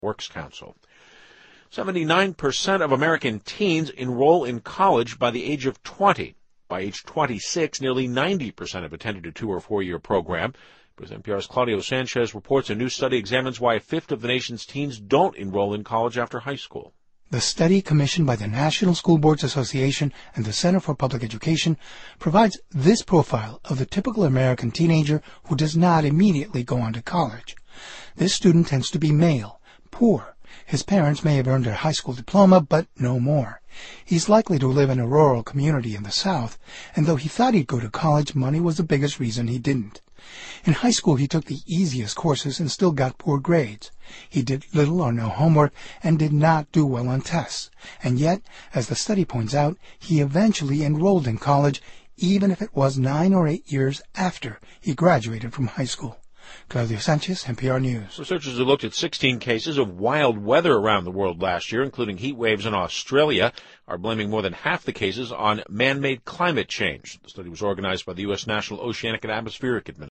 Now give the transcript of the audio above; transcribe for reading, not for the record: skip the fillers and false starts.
Works Council. 79% of American teens enroll in college by the age of 20. By age 26, nearly 90% have attended a 2- or 4-year program. But as NPR's Claudio Sanchez reports, a new study examines why a fifth of the nation's teens don't enroll in college after high school. The study, commissioned by the National School Boards Association and the Center for Public Education, provides this profile of the typical American teenager who does not immediately go on to college. This student tends to be male, poor. His parents may have earned their high school diploma, but no more. He's likely to live in a rural community in the South, and though he thought he'd go to college, money was the biggest reason he didn't. In high school, he took the easiest courses and still got poor grades. He did little or no homework and did not do well on tests. And yet, as the study points out, he eventually enrolled in college, even if it was 9 or 8 years after he graduated from high school. Claudio Sanchez, NPR News. Researchers have looked at 16 cases of wild weather around the world last year, including heat waves in Australia, are blaming more than half the cases on man-made climate change. The study was organized by the U.S. National Oceanic and Atmospheric Administration.